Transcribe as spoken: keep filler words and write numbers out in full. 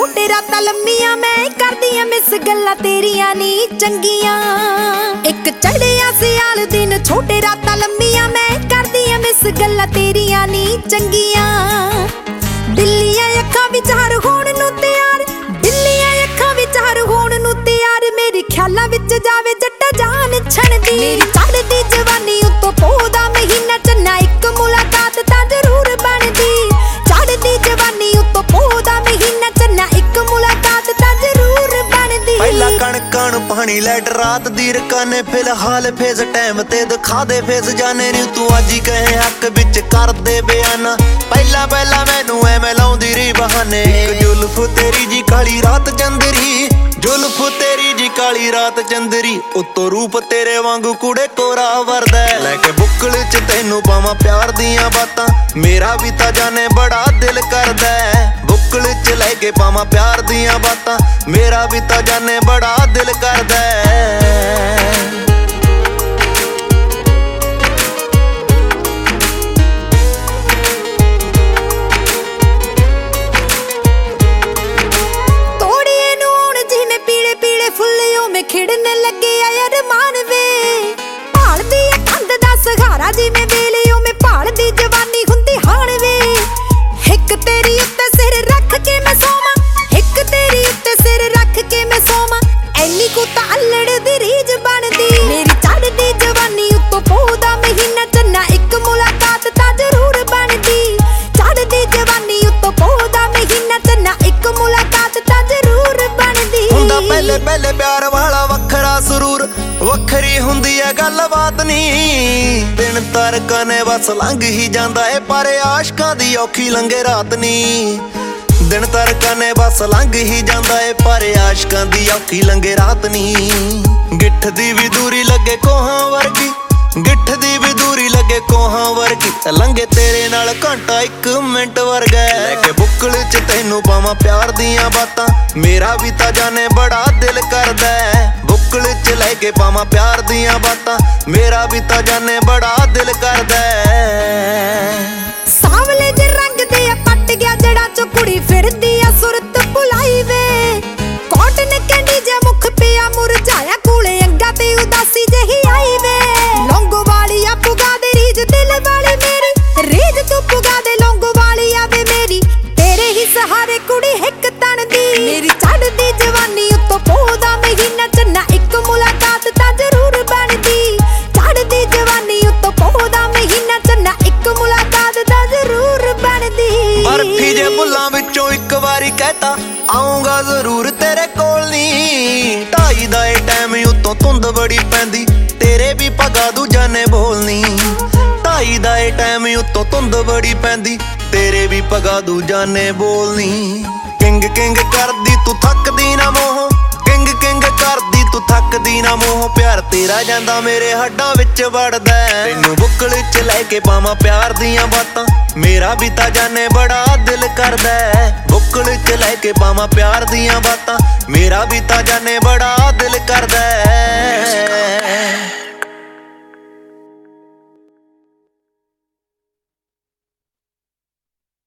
ਛੋਟੇ ਰਾਤਾਂ ਲੰਮੀਆਂ ਮੈਂ ਕਰਦੀਆਂ ਮਿਸ ਗੱਲਾਂ ਤੇਰੀਆਂ ਨੀ ਚੰਗੀਆਂ। ਇੱਕ ਚੜਿਆ ਸਿਆਲ ਦਿਨ ਛੋਟੇ ਰਾਤਾਂ ਲੰਮੀਆਂ ਮੈਂ ਕਰਦੀਆਂ ਮਿਸ ਗੱਲਾਂ ਤੇਰੀਆਂ ਨੀ ਚੰਗੀਆਂ। ਬਿੱਲੀਆਂ ਅੱਖਾਂ ਵਿਚਾਰ ਹੋਣ ਨੂੰ ਤਿਆਰ, ਬਿੱਲੀਆਂ ਅੱਖਾਂ ਵਿਚਾਰ ਹੋਣ ਨੂੰ ਤਿਆਰ। ਮੇਰੇ ਖਿਆਲਾਂ ਵਿੱਚ ਜਾਵੇ ਜੱਟਾ ਜਾਨ ਛਣਦੀ। ਮੇਰੀ ਚੜ੍ਹਦੀ ਜਵਾਨੀ ਉੱਤੋਂ ਪੋਹ ਦਾ ਮਹੀਨਾ ਚੰਨਾ ਇੱਕ ਮੁਲਾਕਾਤ ਤਾਂ ਜ਼ਰੂਰ ਬਣਦੀ। ਚੜ੍ਹਦੀ ਜਵਾਨੀ ਉੱਤੋਂ ਪੋਹ ਦਾ ਮਹੀਨਾ ਚੰਨਾ ਇੱਕ ਮੁਲਾਕਾਤ ਤਾਂ ਜ਼ਰੂਰ ਬਣਦੀ। ਪਹਿਲਾ ਕਣਕਾਂ ਨੂੰ ਪਾਣੀ ਲੈਟ ਰਾਤ ਦੀ ਰਕਾਨੇ ਫਿਲਹਾਲ ਫੇਸ ਟਾਈਮ ਤੇ ਦਿਖਾ ਦੇ ਫੇਸ ਜਾਣੇ ਨੀ ਤੂੰ ਅੱਜ ਹੀ ਕਹੇ ਹੱਕ ਵਿੱਚ ਕਰ ਦੇ ਬਿਆਨਾ। ਪਹਿਲਾਂ ਪਹਿਲਾਂ ਮੈਨੂੰ ਐਵੇਂ ਲਾਉਂਦੀ ਰਹੀ ਬਹਾਨੇ। ਇੱਕ ਜ਼ੁਲਫ ਤੇਰੀ ਜੀ ਕਾਲੀ ਰਾਤ ਚੰਦਰੀ, ਜ਼ੁਲਫ ਤੇਰੀ ਜੀ ਕਾਲੀ ਰਾਤ ਚੰਦਰੀ। ਉੱਤੋਂ ਰੂਪ ਤੇਰੇ ਵਾਂਗੂ ਕੁੜੇ ਕੋਰਾ ਵਰਦਾ। ਲੈ ਕੇ ਬੁੱਕਲ ਚ ਤੈਨੂੰ ਪਾਵਾਂ ਪਿਆਰ ਦੀਆਂ ਬਾਤਾਂ, ਮੇਰਾ ਵੀ ਤਾਂ ਜਾਣੇ ਬੜਾ ਦਿਲ ਕਰਦਾ। ਬੁੱਕਲ ਚ ਲੈ ਕੇ ਪਾਵਾਂ ਪਿਆਰ ਦੀਆਂ ਬਾਤਾਂ, ਮੇਰਾ ਵੀ ਤਾਂ ਜਾਣੇ ਬੜਾ ਦਿਲ ਕਰਦਾ। ਖਿੜਨ ਲੱਗੇ ਆ ਅਰਮਾਨ ਵੇ, ਭਾਲਦੀ ਆ ਕੰਧ ਦਾ ਸਹਾਰਾ ਜਿਵੇਂ ਵੇਲੇ ਓ ਮੈਂ ਭਾਲਦੀ ਜਵਾਨੀ ਹੁੰਦੀ ਹਾਣ ਵੇ। ਇੱਕ ਤੇਰੀ ਉੱਤੇ ਸਿਰ ਰੱਖ ਕੇ ਮੈਂ ਸੋਵਾਂ, ਇੱਕ ਤੇਰੀ ਉੱਤੇ ਸਿਰ ਰੱਖ ਕੇ ਮੈਂ ਸੋਵਾਂ। ਐਨੀ ਕੁ ਤਾਂ ਅਲੜ ਦੀ ਰੀਝ ਬਣਦੀ। ਮੇਰੀ ਚੜ੍ਹਦੀ ਜਵਾਨੀ ਉੱਤੋਂ ਪੋਹ ਦਾ ਮਹੀਨਾ ਚੰਨਾ ਇੱਕ ਮੁਲਾਕਾਤ ਤਾਂ ਜ਼ਰੂਰ ਬਣਦੀ। ਚੜ੍ਹਦੀ ਜਵਾਨੀ ਉੱਤੋਂ ਪੋਹ ਦਾ ਮਹੀਨਾ ਚੰਨਾ ਇੱਕ ਮੁਲਾਕਾਤ ਤਾਂ ਜ਼ਰੂਰ ਬਣਦੀ। ਹੁੰਦਾ ਪਹਿਲੇ ਪਹਿਲੇ ਪਿਆਰ ਵਾਲਾ ਵੱਖਰਾ ਸਰੂਰ, ਵੱਖਰੀ ਹੁੰਦੀ ਐ ਗੱਲਬਾਤ ਨੀ। ਦਿਨ ਤਾਰਕਾਂ ਨੇ ਬਸ ਲੰਘ ਹੀ ਜਾਂਦਾ ਏ ਪਰ ਆਸ਼ਕਾਂ ਦੀ ਔਖੀ ਲੰਘੇ ਰਾਤ ਨੀ। ਦਿਨ ਤਾਰਕਾਂ ਨੇ ਬਸ ਲੰਘ ਹੀ ਜਾਂਦਾ ਏ ਪਰ ਆਸ਼ਕਾਂ ਦੀ ਔਖੀ ਲੰਘੇ ਰਾਤ ਨੀ। ਗਿੱਠ ਦੀ ਵੀ ਦੂਰੀ ਲੱਗੇ ਕੋਹਾਂ ਵਰਗੀ, ਗਿੱਠ ਦੀ ਵੀ ਦੂਰੀ ਲੱਗੇ ਕੋਹਾਂ ਵਰਗੀ। ਲੰਘੇ ਤੇਰੇ ਨਾਲ ਘੰਟਾ ਇੱਕ ਮਿੰਟ ਵਰਗਾ। ਲੈ ਕੇ ਬੁੱਕਲ ਚ ਤੈਨੂੰ ਪਾਵਾਂ ਪਿਆਰ ਦੀਆਂ ਬਾਤਾਂ, ਮੇਰਾ ਵੀ ਤਾਂ ਜਾਣੇ ਬੜਾ ਦਿਲ ਕਰਦਾ। ਬੁੱਕਲ ਚ ਲੈ ਕੇ ਪਾਵਾਂ ਪਿਆਰ ਦੀਆਂ ਬਾਤਾਂ, ਮੇਰਾ ਵੀ ਤਾਂ ਜਾਣੇ ਬੜਾ ਦਿਲ ਕਰਦਾ। ਸਾਵਲੇ ਜਿਹੇ ਰੰਗ ਦੇ ਆ ਪੱਟ ਗਿਆ ਜੜਾ ਚੋਂ ਕੁੜੀ ਫਿਰਦੀ ਆ ਸੁਰਤ ਭੁਲਾਈ ਵੇ। ਕਾਟਨ ਕੈਂਡੀ ਜਿਹਾ ਮੁਖ ਪਿਆ ਮੁਰਝਾਇਆ ਕੋਲੇ ਅੰਗਾ ਤੇ ਉਦਾਸੀ ਜਿਹੀ ਆਈ ਵੇ। ਲੌਂਗੋ ਵਾਲੀ ਆ ਪੁਗਾ ਦੇ ਰੀਝ ਦਿਲ ਵਾਲੀ ਮੇਰੀ, ਰੀਝ ਤੂੰ ਪੁਗਾ ਦੇ ਲੌਂਗੋ ਵਾਲੀ ਆਵੇ ਮੇਰੀ। ਤੇਰੇ ਹੀ ਸਹਾਰੇ ਕੁੜੀ ਹਿੱਕ ਤਣਦੀ। ਮੇਰੀ ਚੜ੍ਹਦੀ ਜਵਾਨੀ ਉੱਤੋਂ ਪੋਹ ਦਾ ਮਹੀਨਾ ਚੰਨਾ ਇੱਕ ਮੁਲਾਕਾਤ ਤਾਂ ਜ਼ਰੂਰ ਬਣਦੀ। ਚੜ੍ਹਦੀ ਜਵਾਨੀ ਉੱਤੋਂ ਪੋਹ ਦਾ ਮਹੀਨਾ ਚੰਨਾ ਇੱਕ ਮੁਲਾਕਾਤ ਤਾਂ ਜ਼ਰੂਰ ਬਣਦੀ। ਬਰਫੀ ਜੇ ਬੁੱਲਾਂ ਵਿੱਚੋਂ ਇੱਕ ਵਾਰੀ ਕਹਿਤਾ ਆਉਂਗਾ ਜ਼ਰੂਰ ਤੇਰੇ ਕੋਲ ਨੀ। ਢਾਈ ਦਾ ਏ ਟਾਈਮ ਉੱਤੋਂ ਧੁੰਦ ਬੜੀ ਪੈਂਦੀ, ਤੇਰੇ ਵੀ ਪਗਾ ਦੂਜਾ ਨੇ ਬੋਲਨੀ। ਢਾਈ ਦਾ ਏ ਟਾਈਮ ਉੱਤੋਂ ਧੁੰਦ ਬੜੀ ਪੈਂਦੀ, ਤੇਰੇ ਵੀ ਪਗਾ ਦੂਜਾ ਨੇ ਬੋਲਨੀ। ਕਿੰਗ ਕਿੰਗ ਕਰਦੀ ਤੂੰ ਥੱਕਦੀ ਨਾ ਮੋਹ, ਕਿੰਗ ਕਿੰਗ ਕਰਦੀ ਤੂੰ ਥੱਕਦੀ ਨਾ ਮੋਹ। ਪਿਆਰ ਤੇਰਾ ਜਾਂਦਾ ਮੇਰੇ ਹੱਡਾਂ ਵਿੱਚ ਵੜਦਾ। ਤੈਨੂੰ ਬੁੱਕਲ ਚ ਲੈ ਕੇ ਪਾਵਾਂ ਪਿਆਰ ਦੀਆਂ ਬਾਤਾਂ, ਮੇਰਾ ਵੀ ਤਾਂ ਜਾਣੇ ਬੜਾ ਦਿਲ ਕਰਦਾ। ਬੁੱਕਲ ਚ ਲੈ ਕੇ ਪਾਵਾਂ ਪਿਆਰ ਦੀਆਂ ਬਾਤਾਂ, ਮੇਰਾ ਵੀ ਤਾਂ ਜਾਣੇ ਬੜਾ ਦਿਲ ਕਰਦਾ।